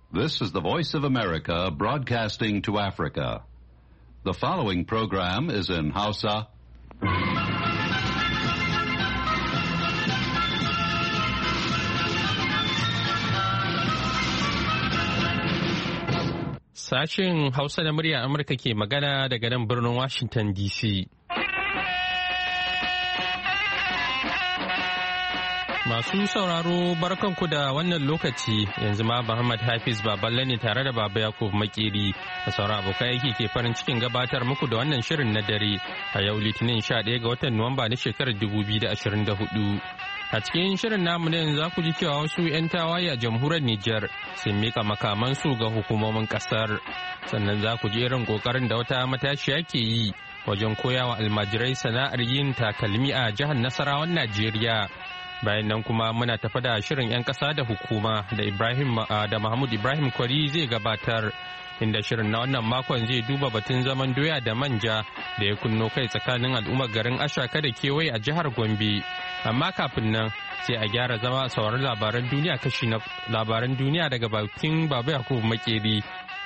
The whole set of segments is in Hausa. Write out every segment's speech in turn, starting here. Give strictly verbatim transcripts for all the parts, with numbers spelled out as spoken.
This is the Voice of America broadcasting to Africa. The following program is in Hausa. Sashen Hausa na murya Amurka ke magana daga nan birnin Washington D C. Masu sauraro barkanku da wannan lokaci yanzu ma Muhammad Hafiz Baballe ne tare da Baba Yakub Makeri da sauran abokan aiki ke farin cikin gabatar muku da wannan shirin na dare a yau Litinin sha ɗaya ga watan Nuwamba na shekarar dubu biyu da ashirin da hudu. A cikin shirin namu ne za ku ji cewa wasu 'yan tawaye a jamhuriyar Nijar sun mika makamansu ga hukumomin kasar. Sannan za ku ji irin kokarin da wata matashiya ke yi wajen koyawa almajirai sana'ar yin takalmi a jihar Nasarawan Najeriya. Bayan nan kuma muna tafa da shirin 'yan ƙasa da hukuma da Ibrahim da Mahmud Ibrahim Kwari zai gabatar. Inda shirin na wannan makon zai duba batun zaman doya da manja da ya kunno kai tsakanin al'ummar garin Ashaka da kewaye a jihar Gombe. Amma kafin nan sai a gyara zama a sauraron labaran duniya kashi na labaran duniya daga bakin Baba Yakubu Makeri.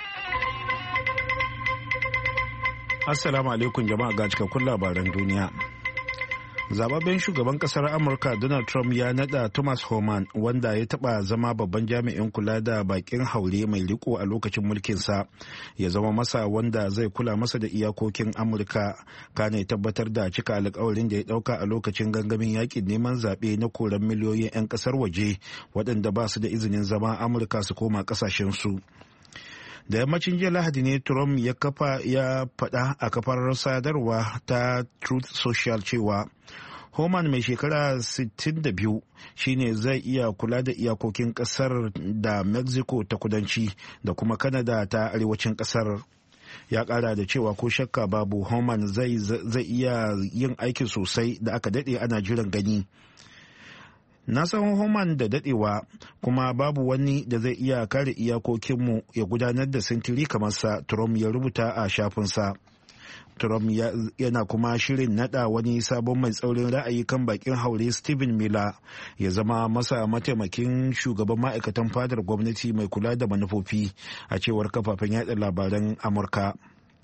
Assalamu alaikum jama'a ga cikakkun labaran duniya. Zababben shugaban kasar Amurka Donald Trump ya nada Thomas Homan wanda ya taba zama babban jami'in kula da bakin haure mai riko a lokacin mulkinsa ya zama masa wanda zai kula masa da iyakokin Amurka kana ya tabbatar da cika alkawarin da ya dauka a lokacin gangamin yakin neman zaɓe na koran miliyoyin 'yan kasar waje waɗanda ba su da izinin zama Amurka su koma ƙasashensu. Da yammacin jiya Lahadi ne Trump ya kafa ya faɗa a kafar sadarwa ta Truth Social cewa Homan mai shekara sittin da biyu shine zai iya kula da iyakokin kasar da Mexico ta kudanci da kuma Canada ta arewacin kasar. Ya kara da cewa ko shakka babu Homan zai iya yin aikin sosai da aka dade ana jiran gani. Na san Homan da dadewa kuma babu wani da zai iya kare iyakokinmu ya gudanar da sintiri kamar sa, Trump ya rubuta a shafinsa. Trump yana kuma shirin nada wani sabon mai tsaurin ra'ayi kan bakin haure Stephen Miller ya zama masa mataimakin shugaban ma'aikatan fadar gwamnati mai kula da manufofi a cewar kafafen yada labaran Amurka.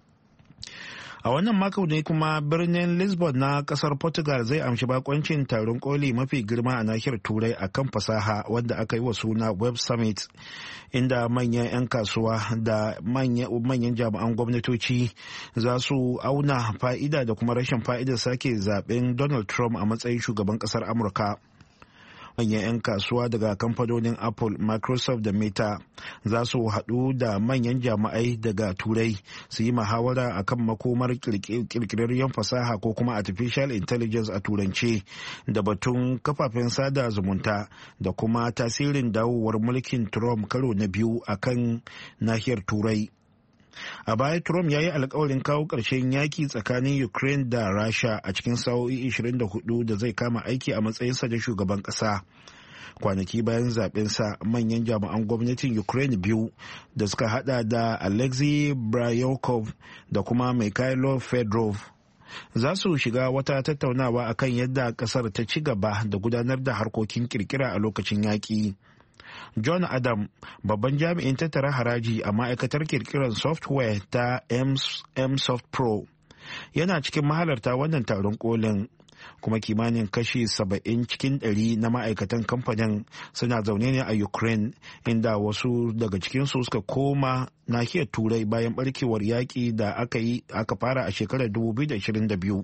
A wannan mako ne kuma birnin Lisbon na kasar Portugal zai amshi bakoncin taron koli mafi girma a nahiyar Turai a kan fasaha wanda aka yi wa suna Web Summit, inda manyan 'yan kasuwa da manyan jami'an gwamnatoci za su auna fa'ida da kuma rashin fa'idar sake zaben Donald Trump a matsayin shugaban kasar Amurka. Manyan 'yan kasuwa daga kamfanonin Apple, Microsoft da Meta za su haɗu da manyan jami'ai daga Turai su yi muhawara a kan makomar kirkirarriyar fasaha ko kuma artificial intelligence a turance da batun kafafen sada zumunta da kuma tasirin dawowar mulkin Trump karo na biyu a kan nahiyar Turai. A baya Trump ya yi alkawarin kawo ƙarshen yaki tsakanin Ukraine da Rasha a cikin sa'o'i ashirin da hudu da zai kama aiki a matsayinsa da shugaban ƙasa. Kwanaki bayan zaɓensa manyan jami'an gwamnatin Ukraine biyu da suka hada da Alexei Bryukov da kuma Mikhailo Fedorov za su shiga wata tattaunawa akan yadda ƙasar ta ci gaba da gudanar da harkokin kirkira a lokacin yaƙi. John Adam, babban jami'in tattara haraji a ma'aikatar kirkirar software ta Msoft Pro, yana cikin mahalarta wannan taron kolin, kuma kimanin kashi saba'in cikin ɗari na ma'aikatan kamfanin suna zaune ne a Ukraine, inda wasu daga cikinsu suka koma nahiyar Turai bayan barkewar yaƙi da aka yi aka fara a shekarar dubu biyu da ashirin da biyu.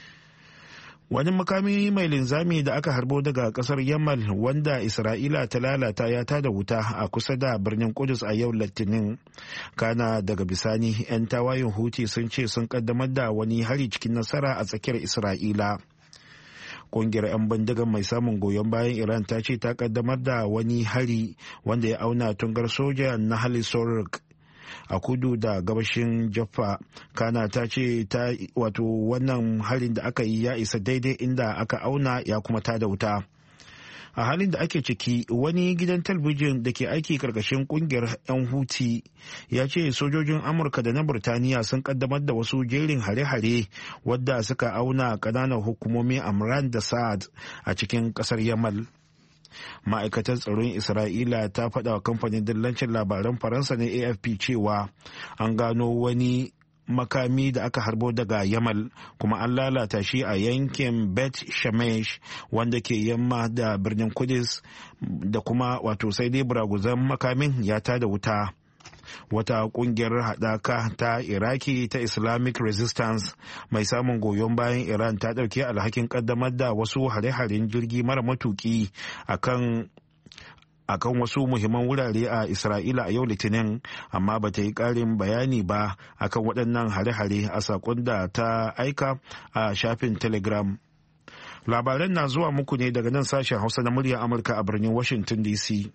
Wani makami mai linzami da aka harbo daga kasar Yamal wanda Isra'ila ta lalata ya tada wuta a kusa da birnin Kudus a yau Litinin. Kana daga bisani 'yan tawayin Houthi sun ce sun kaddamar da wani hari cikin nasara a tsakiyar Isra'ila. Kungiyar 'yan bindigar mai samun goyon bayan Iran ta ce ta kaddamar da wani hari wanda ya auna tungar soja na Halisorg a kudu da gabashin Jaffa. Kana ta ce ta wato wannan harin da aka yi ya isa daidai inda aka auna ya kuma tada wuta. A halin da ake ciki, wani gidan talabijin da ke aiki karkashin kungiyar 'yan Houthi ya ce sojojin Amurka da na Burtaniya sun kaddamar da wasu jerin hare-hare wadda suka auna kananan hukumomin Amran da Sa'ad a cikin kasar Yamal. ma'aikatar tsaron isra'ila ta faɗa wa kamfanin dillancin labaran faransa na A F P cewa an gano wani makami da aka harbo daga yamal kuma an lalata shi a yankin bet shemesh wanda ke yamma da birnin kudus da kuma wato sai dai buraguzan makamin ya tada wuta. Wata kungiyar haɗaka ta iraki ta islamic resistance mai samun goyon bayan iran ta ɗauki alhakin ƙaddamar da wasu hare-haren jirgi mara matuki akan akan wasu muhimman wurare a Isra'ila a yau Litinin, amma ba ta yi ƙarin bayani ba akan waɗannan hare-hare a saƙon da ta aika a shafin Telegram. Labaran na zuwa muku ne daga nan sashen Hausa na muryar Amurka a birnin Washington D C.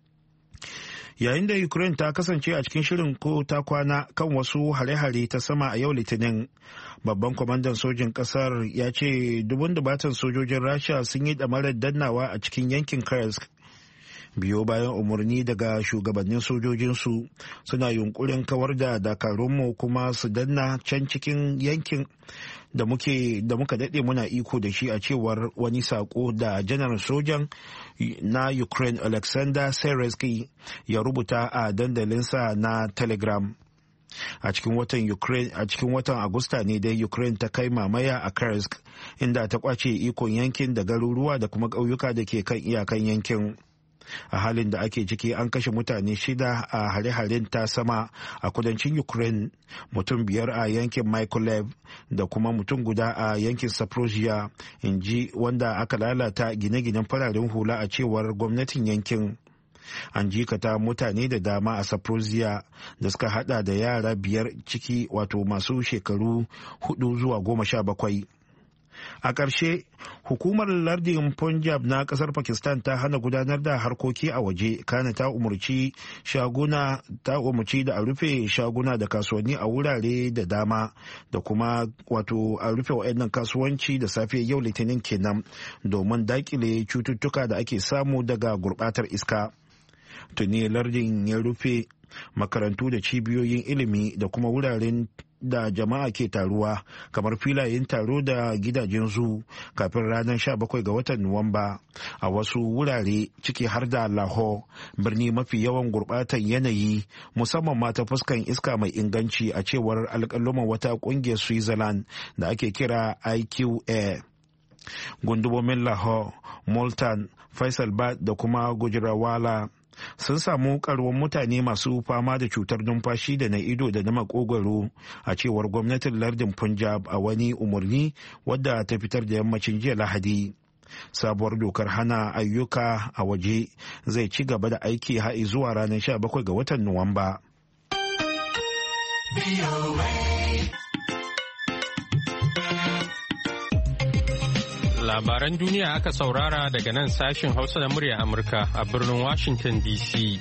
Yayin da Ukraine ta kasance a cikin shirin ko ta kwana kan wasu hare-hare ta sama a yau Litinin, babban kwamandan sojin kasar ya ce dubun dubatan sojojin Rasha sun yi ɗamarar dannawa a cikin yankin Kursk. Biyo bayan umarni daga shugabannin sojojinsu suna yunkurin kawar da dakarunmu kuma su danna can cikin yankin da muke da muka daɗe muna iko da shi, a cewar wani sako da janar sojan na Ukraine Alexander Seresky ya rubuta a dandalinsa na Telegram. A cikin watan Ukraine a cikin watan Agusta ne dai Ukraine ta kai mamaya a Kursk, inda ta kwace ikon yankin da garuruwa da kuma ƙauyuka da ke kan iyakan yankin. A halin da ake ciki an kashe mutane shida a hare-haren ta sama a kudancin Ukraine, mutum biyar a yankin Mykolaiv da kuma mutum guda a yankin Zaporizhia, in ji wanda aka lalata gine-ginen fararen hula a cewar gwamnatin yankin. An jikata mutane da dama a Zaporizhia da suka hada da yara biyar ciki wato masu shekaru hudu zuwa goma sha bakwai. A ƙarshe, hukumar lardin Punjab na ƙasar Pakistan ta hana gudanar da harkoki a waje, kana ta umarci shaguna ta umarci da a rufe shaguna da kasuwanni a wurare da dama da kuma wato a rufe wa'annan kasuwanci da safe yau Litinin kenan domin dakile cututtuka da ake samu daga gurbatar iska. Tuni lardin ya rufe makarantu da cibiyoyin ilimi da kuma wuraren da jama'a ke taruwa kamar filayen taro da gidajen zu kafin ranar sha bakwai ga watan Nuwamba a wasu wurare ciki har da Lahore, birni mafi yawan gurbatan yanayi musamman ma ta fuskan iska mai inganci, a cewar alƙaluman wata ƙungiyar Switzerland da ake kira I Q A. Gundumomin Lahore, Multan, Faisalabad da kuma Gujranwala sun samu karuwan mutane masu fama da cutar numfashi da na ido da na makogwaro, a cewar gwamnatin lardin Punjab a wani umarni wadda ta fitar da yammacin jiya Lahadi. Sabuwar dokar hana ayyuka a waje zai ci gaba da aiki har zuwa ranar sha bakwai ga watan Nuwamba. Labaran duniya aka saurara daga nan sashin Hausa da murya Amurka a birnin Washington D C.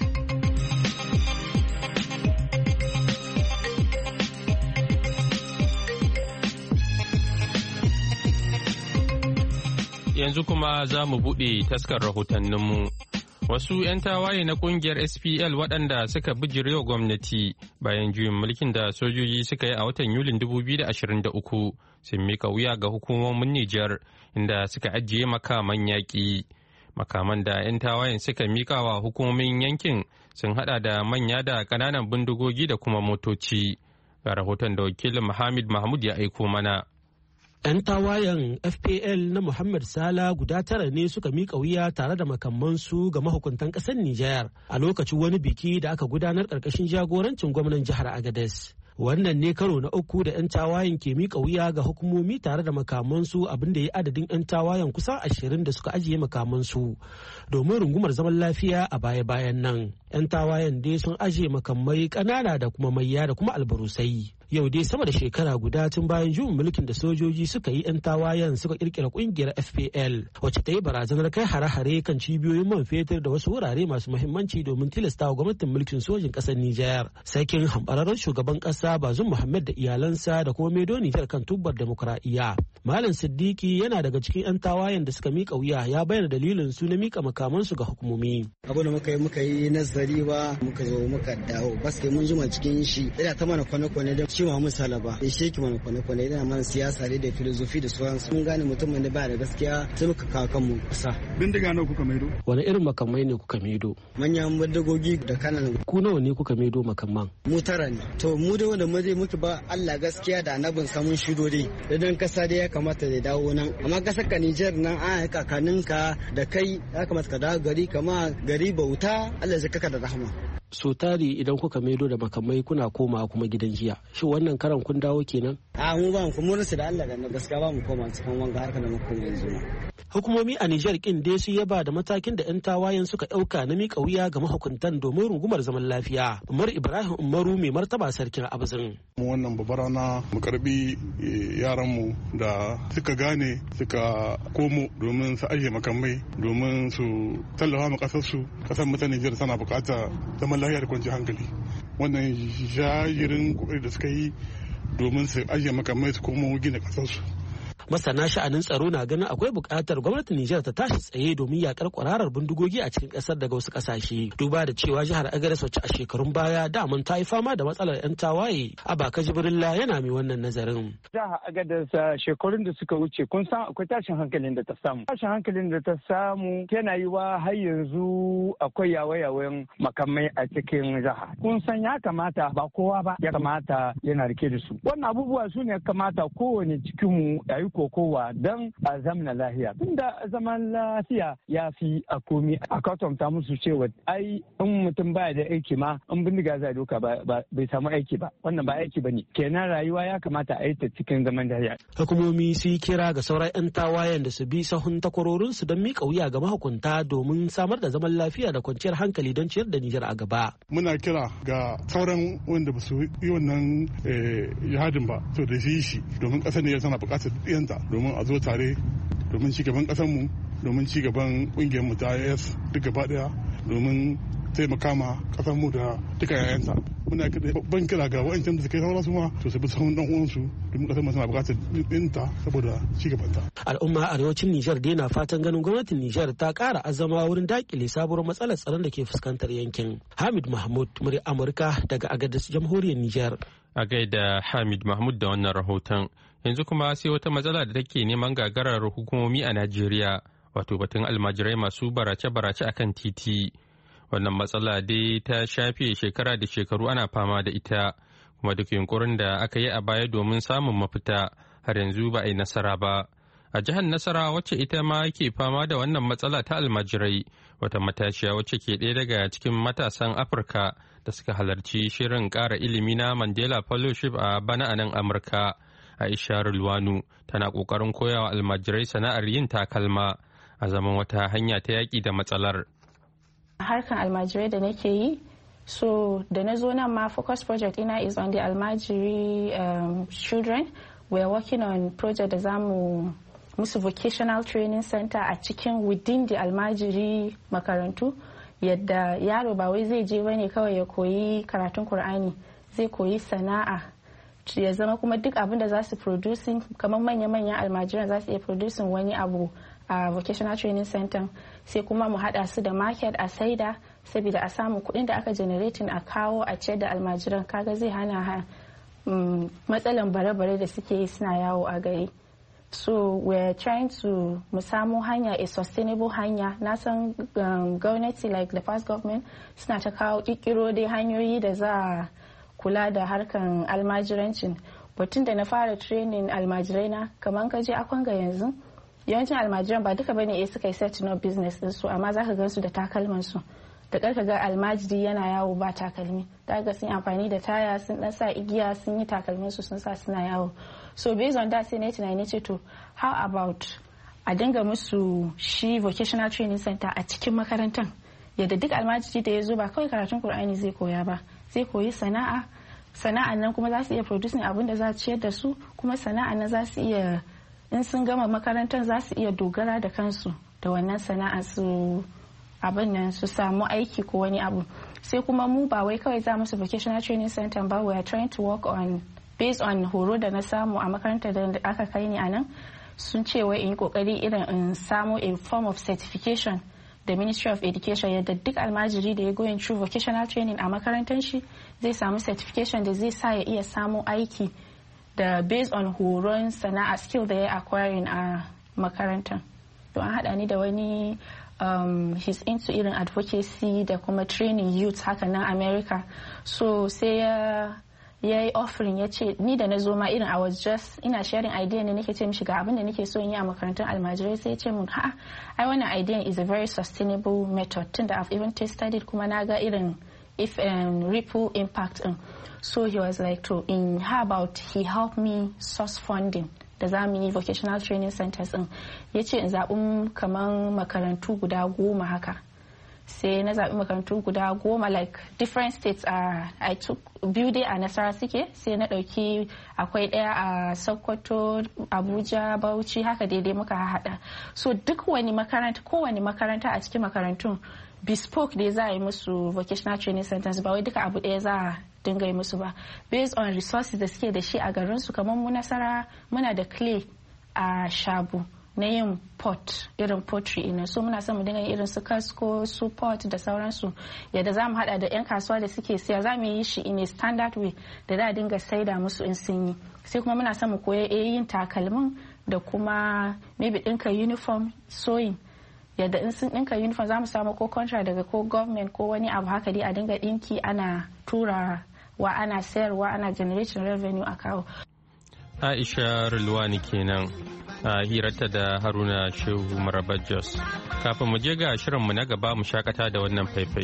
Yanzu kuma za mu buɗe taskar rahotanninmu. Wasu 'yan tawaye na kungiyar S P L waɗanda suka bijirewa gwamnati bayan juyin mulkin da sojoji suka yi a watan Yulin dubu biyu da ashirin da uku sun mika wuya ga hukumomin Nijar, inda suka ajiye makaman yaƙi. Makaman da 'yan tawayen suka mika wa hukumomin yankin sun hada da manya da ƙananan bindigogi da kuma motoci. Ga rahoton da wakilin Muhammad Mahmud ya aiko mana. 'Yan tawayen F P L na Muhammad Sala guda tara ne suka miƙa wuya tare da makamansu ga mahukuntan ƙasar Nijar a lokacin wani biki da aka gudanar ƙarƙashin jagorancin gwamnan jihar Agadez. Wannan ne karo na uku da 'yan tawayen ke miƙa wuya ga hukumomi tare da makamansu, abin da ya adadin 'yan tawayen kusan ashirin da suka ajiye makamansu domin rungumar zaman lafiya a baya-bayan nan. 'Yan tawayen dai sun ajiye makamai ƙanana da kuma mayya da kuma albarusai. Yau dai sama da shekara guda tun bayan juyin mulkin da sojoji suka yi, 'yan tawayen suka kirkira kungiyar F P L wacce ta yi barazanar kai hare-hare kan cibiyoyin man fetur da wasu wurare masu muhimmanci domin tilasta wa gwamnatin mulkin sojin ƙasar Nijar. Sakin hambararren shugaban ƙasa Bazum Muhammad da iyalansa da kuma Medo Nijar kan tubbar demokuraɗiyya. Malam Siddiqui yana daga cikin 'yan tawayen da suka mika wuya, ya bayyana dalilin su na mika makamansu ga hukumomi. Abu da muka yi muka yi nazari ba muka zo muka dawo baske mun jima cikin shi ina ta mana kwane-kwane da shi Muhammad Sala ba ya sheki mana kwane-kwane yana mana siyasa da filosofi da sauransu mun gane mutumin da ba da gaskiya sai muka kawo kanmu kusa. Bindiga nawa kuka maido? Wani irin makamai ne kuka maido? Manyan bindigogi da kanan. Ku nawa ne kuka maido makamman? Mu tara ne. To mu da wanda mu muke ba Allah gaskiya da annabin samun shudo dai da dan kasa dai ya kamata da dawo nan amma kasar ka Niger nan a kakaninka da kai ya kamata ka dawo gari kama gari bauta Allah zai kaka da rahama. So tari idan kuka maido da makamai kuna koma kuma gidan jiya shi wannan karan kun dawo kenan? A mu ba mu kuma rasu da Allah da gaskiya ba mu koma cikin wanga harkar da mu koma yanzu. Hukumomi a Nijar kin dai su yaba da matakin da 'yan tawayen suka ɗauka na miƙa wuya ga mahukuntan domin rungumar zaman lafiya. Umar Ibrahim Umaru mai martaba sarkin Abzin. Mu wannan babbar rana mu karbi yaranmu da suka gane suka komo domin su ajiye makamai domin su tallafa ma kasar su kasar mu ta Nijar tana bukata zaman lafiya da kwanciyar hankali. Wannan jajirin kokari da suka yi domin su ajiye makamai su komo gina kasar su. Masana sha'anin tsaro na ganin akwai buƙatar gwamnatin Nijar ta tashi tsaye domin yakar kwararar bindigogi a cikin ƙasar daga wasu ƙasashe. Duba da cewa jihar Agadez wacce a shekarun baya daman ta yi fama da matsalar 'yan tawaye. Abaka Jibrilla yana mai wannan nazarin. Jihar Agadez shekarun da suka wuce kun san akwai tashin hankalin da ta samu. Tashin hankalin da ta samu yana yi wa har yanzu akwai yawayawan makamai a cikin jiha. Kun san ya kamata ba kowa ba ya kamata yana rike da su. Wannan abubuwa su ne kamata kowane cikinmu ya yi kokowa don a zamana lafiya tunda zaman lafiya ya fi a komi a kwatanta musu cewa ai in mutum baya da aiki ma in bindiga zai doka bai samu aiki ba wannan ba aiki bane kenan rayuwa ya kamata a yi ta cikin zaman lafiya. Hukumomi su kira ga sauran 'yan tawayen da su bi sahun takwarorin su don miƙa wuya ga mahukunta domin samar da zaman lafiya da kwanciyar hankali don ciyar da Nijar a gaba. Muna kira ga sauran wanda ba su yi wannan jihadin ba to da su yi shi domin ƙasar Nijar tana buƙatar domin a zo tare domin ci gaban mu domin ci gaban kungiyar mu ta I A S duk gaba daya domin taimaka ma kasar mu da duka yayanta muna ban kira ga wa'ancan da suka yi sauransu ma to su bi sahun dan uwansu domin kasar mu tana bukatar dinta saboda ci gaban ta. Al'umma arewacin Nijar dai na fatan ganin gwamnatin Nijar ta kara azama wurin dakile sabuwar matsalar tsaron da ke fuskantar yankin. Hamid Mahmud murya Amurka daga Agadez jamhuriyar Nijar. A gaida Hamid Mahmud da wannan rahoton. Yanzu kuma sai wata matsala da take neman gagarar hukumomi a Najeriya, wato batun almajirai masu barace-barace akan titi. Wannan matsala dai ta shafe shekara da shekaru ana fama da ita, kuma duk yunkurin da aka yi a baya domin samun mafita har yanzu ba a yi nasara ba. A jihar Nasara wacce ita ma ke fama da wannan matsala ta almajirai, wata matashiya wacce ke ɗaya daga cikin matasan Afirka da suka halarci shirin ƙara ilimi na Mandela Fellowship a bana a nan Amurka. Aisha Rulwanu tana ƙoƙarin koyawa almajirai sana'ar yin takalma a zaman wata hanya ta yaƙi da matsalar. Harkan almajirai da nake yi, so da na zo nan ma focus project ina is on the almajiri um, children. We are working on project da zamu musu vocational training center a cikin within the almajiri makarantu yadda yaro ba wai zai je bane kawai ya koyi karatun Kur'ani, zai koyi sana'a. Ya zama kuma duk abin da za su producing kamar manya-manyan almajiran za su iya producing wani abu a vocational training center sai kuma mu hada su da market a saida saboda a samu kuɗin da aka generating a kawo a ciyar da almajiran kaga zai hana ha matsalan bare-bare da suke yi suna yawo a gari. So we're trying to mu samu hanya a sustainable hanya na san um, gwamnati like the past government suna ta kawo kikiro dai hanyoyi da za a kula da harkan almajirancin batun da na fara training almajirai na kamar ka je akwanga yanzu yawancin almajiran ba duka bane suka yi set no business din su amma zaka ga su da takalman su da karka ga almajiri yana yawo ba takalmi daga sun amfani da taya sun dan sa igiya sun yi takalmin su sun sa suna yawo so based on that sai na tunani ce to how about a dinga musu shi vocational training center a cikin makarantar yadda duk almajiri da ya zo ba kawai karatun Kur'ani zai koya ba zai koyi sana'a sana'an nan kuma za su iya producing abin da za su ciyar da su kuma sana'an nan za su iya in sun gama makarantar za su iya dogara da kansu da wannan sana'a su abin nan su samu aiki ko wani abu sai kuma mu ba wai kawai za musu vocational training center ba we are trying to work on based on horo da na samu a makarantar da aka kai ni a nan sun ce wai in yi kokari irin in samu a form of certification da Ministry of Education yadda duk almajiri da ya going through vocational training a makarantar shi zai samu certification da zai sa ya iya samu aiki da based on horon sana'a skill da ya acquiring a makarantar. To an haɗa ni da wani um, he's into irin advocacy da kuma training youth haka nan America. So sai ya ya yi offering ya ce ni da na zo ma irin I was just ina sharing idea ne nake ce mishi ga abin da nake so in yi a makarantar almajirai sai ya ce mun ha ai wannan idea is a very sustainable method tunda I've even tested it kuma na ga irin if um, ripple impact in. So he was like to in how about he helped me source funding da za mu yi vocational training centers din ya ce in zaɓi kamar makarantu guda goma haka sai na zaɓi makarantu guda goma like different states a I took biyu dai a Nasara suke sai na ɗauki akwai ɗaya a Sokoto Abuja Bauchi haka daidai muka haɗa so duk wani makaranta kowane makaranta a cikin makarantun bespoke dai za a yi musu vocational training centers ba wai duka abu ɗaya za a dinga yi musu ba based on resources da suke da shi a garinsu kamar mu Nasara muna da clay a Shabu na yin pot irin pottery ina so muna son mu dinga irin su kasko su pot da sauransu yadda za mu hada da yan kasuwa da suke siya za mu yi shi in a standard way da za a dinga saida musu in sun yi sai kuma muna son mu koya yin takalmin da kuma maybe dinka uniform sewing yadda in sun dinka uniform za mu samu ko contract daga ko government ko wani abu haka dai a dinga dinki ana tura wa ana sayarwa ana generating revenue a kawo. Aisha Rilwani kenan a hirarta da Haruna Shehu Maraba Jos. Kafin mu je ga shirinmu na gaba mu shakata da wannan faifai.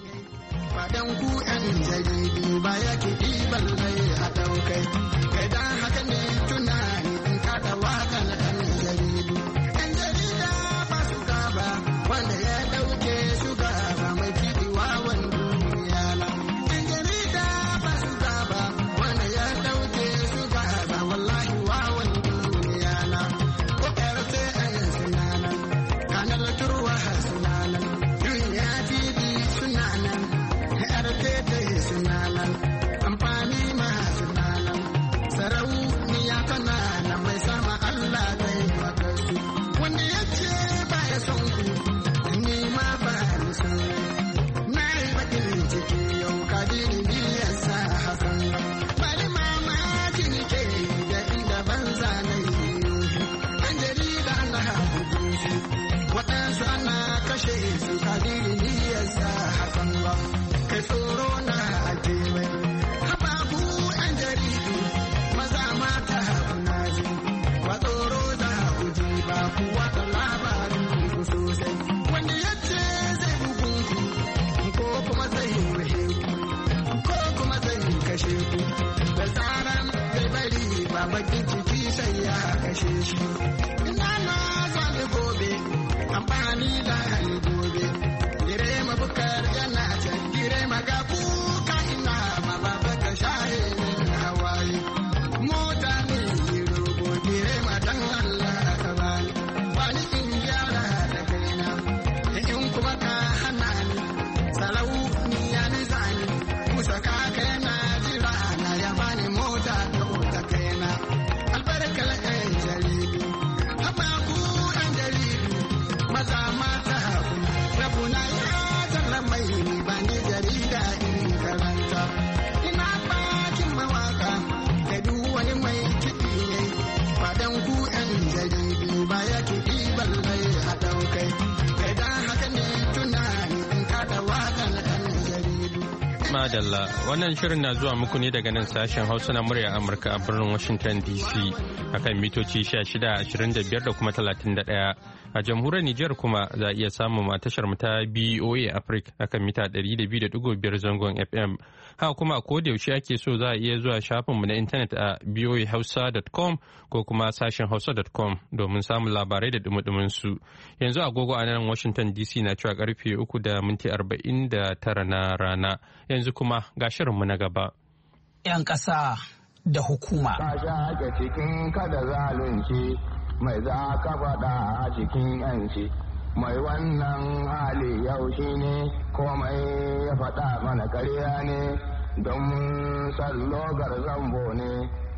Fadan ku ‘yan jaridu ba ya ke ɗiban mai a ɗaukai, kai da haka ne tunani in kaɗa waka na ɗan jaridu. ‘Yan jarida ba su gaba wanda ya ɗauke su gaba mai kiɗi wawan duniya la. ‘Yan jarida ba su gaba wanda ya ɗauke su gaba wallahi wawan duniya la. Ko ƴar sai ‘yan sunanan, kanar turwa sunanan, duniya tibi sunanan. Tete sunanan amfani ma sunanan sarauniya tana nan mai sama Allah zai maka su wanda ya ce ba ya son ku ni ma ba ni son na yi bakin ciki yau kadiri biyan sa hakan bari mamaki ni ke da inda banza na yi an jarida na hakuku su waɗansu ana kashe su kadiri biyan sa hakan ba kai tsoro na ake mai hababu an jaridu maza mata kuna ji ba tsoro da kuji ba kuwa da labarin ku sosai wanda ya ce zai bugun ku ko kuma zai wahe ku ko kuma zai kashe ku da tsaran zai bari ba bakin ciki sai ya kashe shi ina na zane gobe amfani da hali gobe dire mabukar yana can dire maga kuka ina ma ba baka shaye min hawaye mota ne rogo dire ma dan Allah ka bani wani in gyara da kaina in kuma ka hana ni salau ni ya ni zani musa ka kaina jira na ya bani mota ta kaina albarkal ɗan jaridu haba ku ɗan jaridu maza mata rabuna ya zalla mai ba ni jarida in karanta ina bakin mawaka da duk wani mai kiɗi ne fadan ku ɗan jaridu ba ya kiɗi balle a ɗaukai kai da haka ne tunani in kada waka na ɗan jaridu. Madalla wannan shirin na zuwa muku ne daga nan sashen Hausa na murya Amurka a birnin Washington D C akan mitoci shida ashirin da biyar da kuma talatin da ɗaya. A jamhuriyar Nijar kuma za a iya samun a tashar mu ta B O A Africa akan mita ɗari da biyu da ɗigo biyar zangon F M. Haka kuma ko da yaushe ake so za a iya zuwa shafin mu na intanet a b o a hausa dot com ko kuma sashen hausa dot com domin samun labarai da dumudumin su. Yanzu agogo a nan Washington D C na cewa karfe uku da minti arba'in da tara na rana. Yanzu kuma ga shirin mu na gaba. ‘Yan ƙasa da hukuma. Ka sha cikin kada zalunci. Mai za ka faɗa a cikin yanci mai wannan hali yau shi ne komai ya faɗa mana karya ne don sallogar zambo ne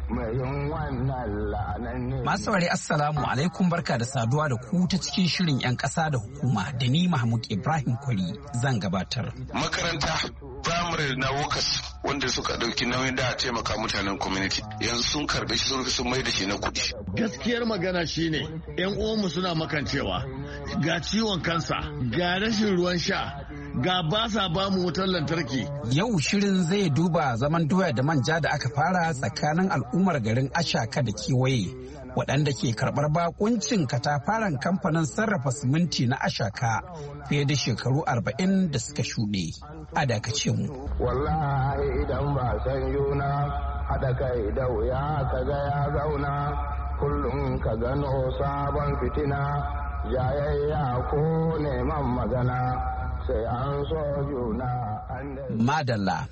mai yin wannan la'anan ne. Masu ware assalamu alaikum, barka da saduwa da ku ta cikin shirin 'yan ƙasa da hukuma da ni Mahmud Ibrahim Kwari zan gabatar. Makaranta firamare na Wokas wanda suka ɗauki nauyin da a taimaka mutanen community yanzu sun karɓe shi sun mai da shi na kuɗi. Gaskiyar magana shine 'yan uwanmu suna makancewa, ga ciwon kansa, ga rashin ruwan sha, ga ba sa ba mu wutar lantarki. Yau shirin zai duba zaman doya da manja da aka fara tsakanin al'ummar garin Ashaka da kewaye waɗanda ke karɓar bakuncin katafaren kamfanin sarrafa siminti na Ashaka fiye da shekaru arba'in da suka shuɗe. A dakace mu. Wallahi idan ba san yuna haɗa kai da wuya ka ga ya zauna kullum ka gano sabon fitina jayayya ko neman magana. Sai an so juna Madalla.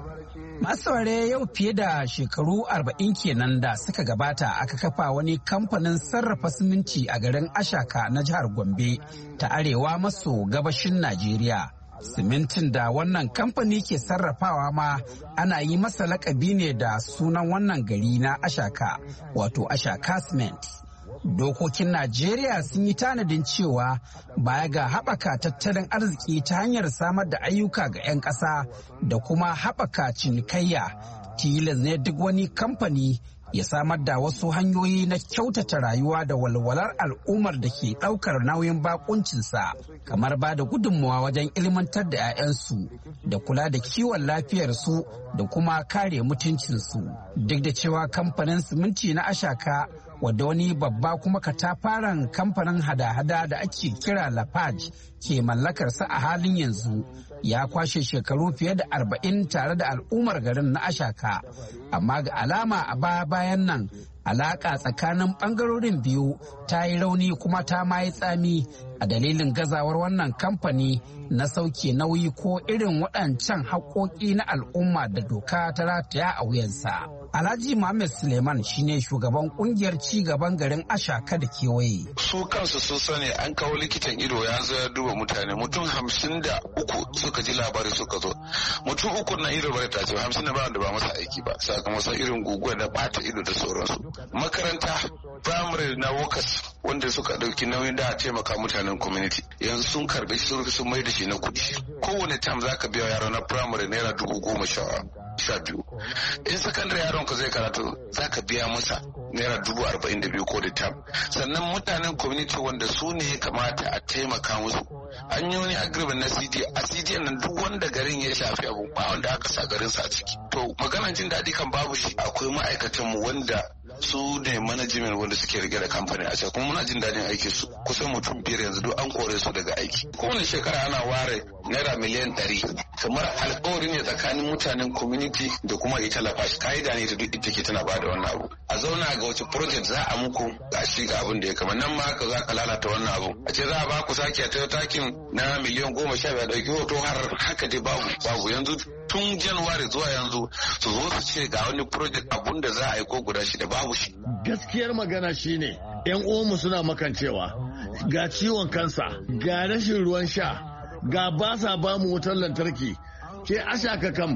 Masu ware yau fiye da shekaru arba'in kenan da suka gabata aka kafa wani kamfanin sarrafa siminti a garin Ashaka na jihar Gombe ta arewa maso gabashin Najeriya. Simintin da wannan kamfani ke sarrafawa ma ana yi masa lakabi ne da sunan wannan gari na Ashaka, wato Ashaka Cement. Dokokin Najeriya sun yi tanadin cewa baya ga haɓaka tattalin arziki ta hanyar samar da ayyuka ga 'yan ƙasa da kuma haɓaka cinikayya, tilas ne duk wani kamfani ya samar da wasu hanyoyi na kyautata rayuwa da walwalar al'ummar da ke ɗaukar nauyin bakuncinsa, kamar ba da gudunmawa wajen ilmantar da 'ya'yansu da kula da kiwon lafiyarsu da kuma kare mutuncinsu. Duk da cewa kamfanin siminti na Ashaka, wadda wani babba kuma katafaren kamfanin hada-hada da ake kira Lafarge ke mallakarsa a halin yanzu, ya kwashe shekaru fiye da arba'in tare da al'ummar garin na Ashaka, amma ga alama a baya bayan nan alaƙa tsakanin ɓangarorin biyu ta yi rauni kuma ta ma yi tsami a dalilin gazawar wannan kamfani na sauke nauyi ko irin waɗancan haƙoƙi na al'umma da doka ta rataya a wuyansa. Alhaji Muhammad Suleiman shine shugaban kungiyar ci gaban garin Ashaka da kewaye. Su kansu sun sani an kawo likitan ido ya zo ya duba mutane mutum hamsin da uku suka ji labari suka zo. Mutum uku na ido bari ta ce hamsin da ba wanda ba masa aiki ba sakamakon irin guguwa da bata ido da sauransu. Makaranta firamare na Wokas wanda suka ɗauki nauyin da a taimaka mutanen community yanzu sun karɓe shi sun mai da shi na kuɗi. Kowane tam zaka biya yaro na firamare naira dubu goma sha sha biyu. In sakandare yaron ka zai karatu zaka biya masa naira dubu arba'in da biyu ko da tam. Sannan mutanen community wanda su ne ya kamata a taimaka musu. An yi wani agreement na C D a C D nan duk wanda garin ya shafi abu ba wanda aka sa garinsa a ciki. To maganar jin daɗi kan babu shi. Akwai ma'aikatanmu wanda su ne management wanda suke rike da kamfani a can kuma muna jin daɗin aiki su kusan mutum biyar yanzu duk an kore su daga aiki. Kowane shekara ana ware naira miliyan ɗari kamar alkawari ne tsakanin mutanen community da kuma ita Lafarge. Ka'ida ne ta duk ita ke tana bada wannan abu. A zauna ga wace project za a muku ga shi ga abin da ya kama nan ma haka za ka lalata wannan abu. A ce za a ba ku sake a takin na miliyan goma sha biyar ɗauki hoto har haka dai babu babu yanzu tun Januwari zuwa yanzu su zo su ce ga wani project abun da za a yi ko guda shida babu shi. Gaskiyar magana shine 'yan uwanmu suna makancewa, ga ciwon kansa, ga rashin ruwan sha, ga ba sa ba mu wutar lantarki. Ke Ashaka kam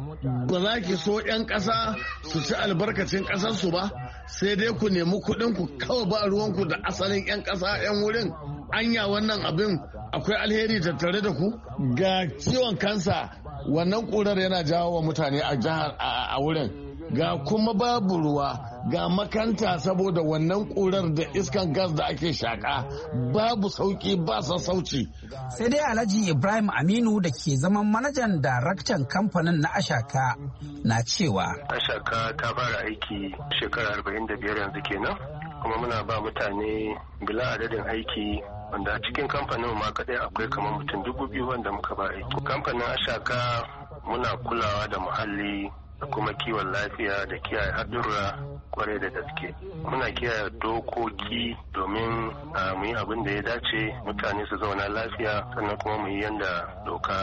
ba za ki so 'yan ƙasa su ci albarkacin ƙasarsu ba, sai dai ku nemi kuɗin ku kawai ba ruwanku da asalin 'yan ƙasa 'yan wurin. Anya wannan abin akwai alheri tattare da ku? Ga ciwon kansa, wannan ƙurar yana jawo wa mutane a jihar a wurin. Ga kuma babu ruwa, ga makanta saboda wannan ƙurar da iskan gas da ake shaƙa, babu sauƙi ba sassauci. Sai dai Alhaji Ibrahim Aminu da ke zaman manajan daraktan kamfanin na Ashaka na cewa Ashaka ta fara aiki shekara arba'in da biyar yanzu kenan, kuma muna ba mutane bila adadin aiki wanda a cikin kamfanin ma kadai akwai kamar mutum dubu biyu wanda muka ba aiki. Kamfanin Ashaka muna kulawa da muhalli da kuma kiwon lafiya da kiyaye haɗurra kwarai da gaske. Muna kiyaye dokoki domin mu yi abin da ya dace mutane su zauna lafiya, sannan kuma mu yi yanda doka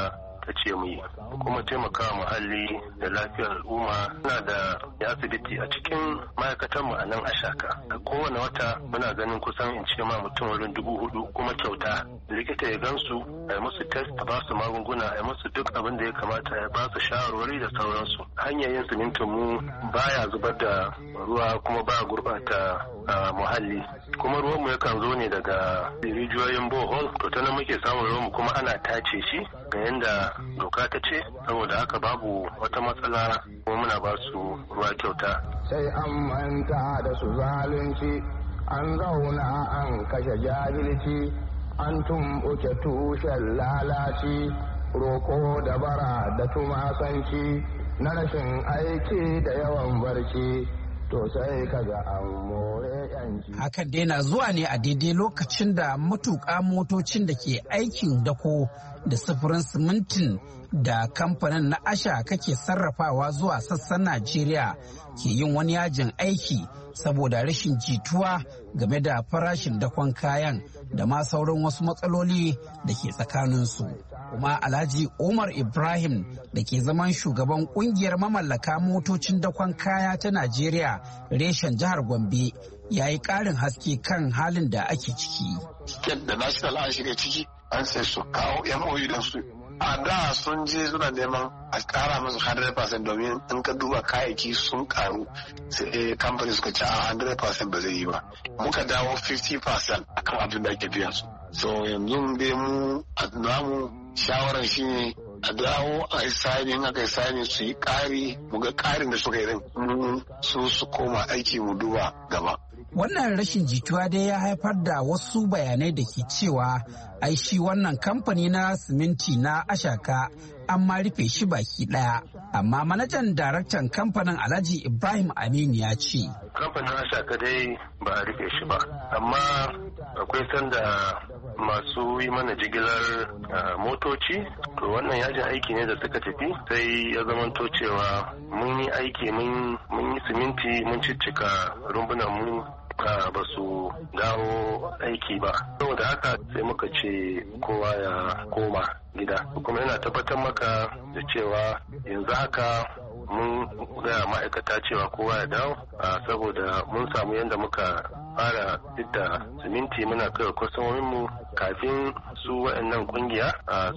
ta ce mu yi, kuma taimaka muhalli da lafiyar al'umma. Muna da asibiti a cikin ma'aikatan mu a nan Ashaka. A kowane wata muna ganin kusan in ce ma mutum wurin dubu hudu kuma kyauta. Likita ya gansu, a yi musu test, a ba su magunguna, a yi musu duk abin da ya kamata, ya ba su shawarwari da sauransu. Hanyar yin simintin mu baya zubar da ruwa kuma ba gurbata muhalli. Kuma ruwan mu yakan zo ne daga rijiyoyin bohol, to ta nan muke samun ruwan mu kuma ana tace shi ga yanda doka ta ce, saboda haka babu wata matsala kuma muna ba su ruwa kyauta. Sai an manta da su zalunci, an zauna an kashe jahilci, an tumɓuke tushen lalaci, roƙo da bara da tumasanci, na rashin aiki da yawan barci. To sai kaga an more yanci. Hakan dai na zuwa ne a daidai lokacin da matuƙa motocin da ke aikin dako da sufurin simintin da kamfanin na Asha kake sarrafawa zuwa sassan Najeriya ke yin wani yajin aiki saboda rashin jituwa game da farashin dakon kayan da ma sauran wasu matsaloli da ke tsakaninsu. Kuma Alhaji Umar Ibrahim da ke zaman shugaban kungiyar mamallaka motocin dakon kaya ta Najeriya reshen jihar Gombe ya yi ƙarin haske kan halin da ake ciki. Tiket da National an shiga ciki an sai su kawo M O U don su. A da sun je suna neman a ƙara musu one hundred percent domin in ka duba kayayyaki sun karu, sai kamfani suka ce a one hundred percent ba zai yi ba. Muka dawo fifty percent akan abin da ake biyan su. So yanzu dai mu a namu shawarar shi ne a dawo a yi sani, in aka yi sani su yi ƙari, mu ga ƙarin da suka yi rin su su koma aiki mu duba gaba. Wannan rashin jituwa dai ya haifar da wasu bayanai da ke cewa ai shi wannan kamfani na siminti na Ashaka an ma rufe shi baki daya. Amma manajan daraktan kamfanin Alhaji Ibrahim Aminu ya ce. Kamfanin Ashaka dai ba a rufe shi ba, amma akwai sanda masu yi mana jigilar motoci, to wannan yajin aiki ne da suka tafi, sai ya zamanto cewa mun yi aiki mun yi siminti mun ciccika rumbunan mu ba su dawo aiki ba, saboda haka sai muka ce kowa ya koma gida. Kuma yana tabbatar maka da cewa yanzu haka mun gaya ma'aikata cewa kowa ya dawo, saboda mun samu yadda muka fara da siminti muna kai kwastomominmu kafin su waɗannan kungiya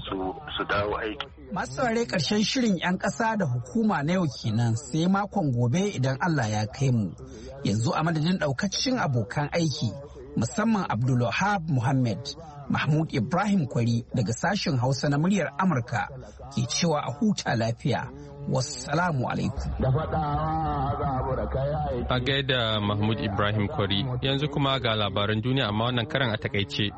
su dawo aiki. Masu saurare ƙarshen shirin 'yan ƙasa da hukuma na yau kenan, sai makon gobe idan Allah ya kai mu. Yanzu a madadin ɗaukacin abokan aiki musamman Abdulwahab Muhammad, Mahmud Ibrahim Kwari daga sashen Hausa na muryar Amurka ke cewa a huta lafiya. Wassalamu alaikum. A gaida Mahmud Ibrahim Kwari, yanzu kuma ga labaran duniya amma wannan karan a takaice.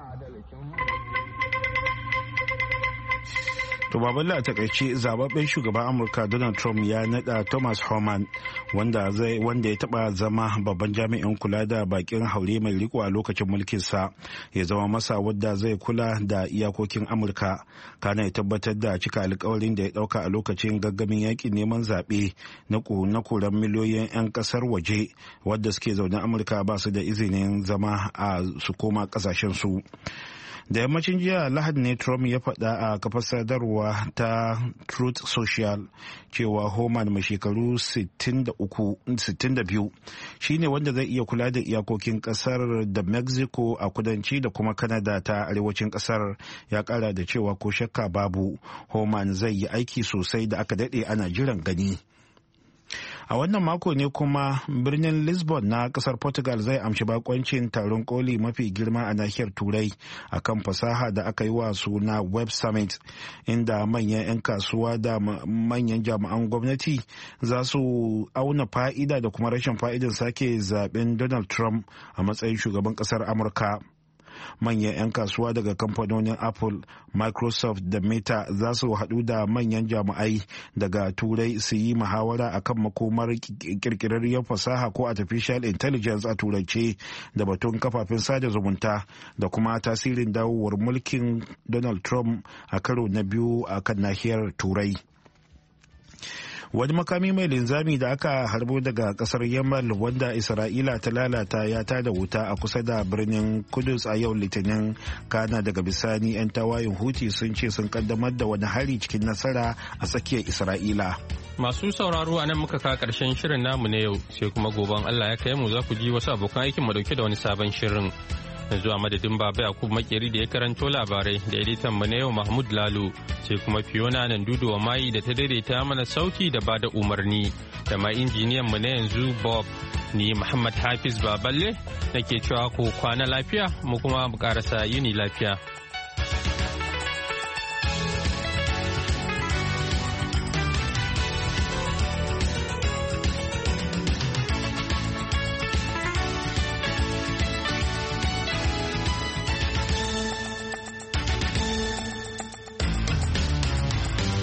To baballa a takaice, zababben shugaban Amurka Donald Trump ya nada Thomas Homan wanda zai wanda ya taba zama babban jami'in kula da bakin haure mai riko a lokacin mulkinsa ya zama masa wadda zai kula da iyakokin Amurka, kana ya tabbatar da cika alkawarin da ya dauka a lokacin gaggamin yakin neman zaɓe na koran miliyoyin 'yan kasar waje wadda suke zaune Amurka ba su da izinin zama a su koma kasashen su. Da yammacin jiya Lahadi ne Trump ya faɗa a kafar sadarwa ta Truth Social cewa Homan mai shekaru sittin da biyu shine wanda zai iya kula da iyakokin kasar da Mexico a kudanci da kuma Canada ta arewacin kasar. Ya kara da cewa ko shakka babu Homan zai yi aiki sosai da aka daɗe ana jiran gani. A wannan mako ne kuma birnin Lisbon na kasar Portugal zai amshi bakoncin taron koli mafi girma a nahiyar Turai akan fasaha da aka yi wa suna Web Summit, inda manyan 'yan kasuwa da manyan jami'an gwamnati za su auna fa'ida da kuma rashin fa'idan sake zaben Donald Trump a matsayin shugaban kasar Amurka. Manyan 'yan kasuwa daga kamfanonin Apple, Microsoft da Meta za su haɗu da manyan jami'ai daga Turai su yi muhawara akan makomar kirkirarriyar fasaha ko artificial intelligence a turance da batun kafafen sada zumunta da kuma tasirin dawowar mulkin Donald Trump a karo na biyu a kan nahiyar Turai. wani makami mai linzami da aka harbo daga kasar yamal wanda isra'ila ta lalata ya tada wuta a kusa da birnin kudus a yau litinin. kana daga bisani 'yan tawayin huti sun ce sun kaddamar da wani hari cikin nasara a tsakiyar isra'ila. Masu sauraro a nan muka kawo karshen shirin namu na yau, sai kuma goben Allah ya kai mu za ku ji wasu abokan aikin mu dauke da wani sabon shirin. Yanzu a madadin Baba Yakubu Makeri da ya karanto labarai da editan mu na yau Mahmud Lalo, sai kuma Fiona Nandudu wa Mai da ta daidaita mana sauti da bada umarni, da ma injiniyan mu na yanzu Bob. Ni Muhammad Hafiz Baballe nake cewa ku kwana lafiya mu kuma mu karasa yini lafiya.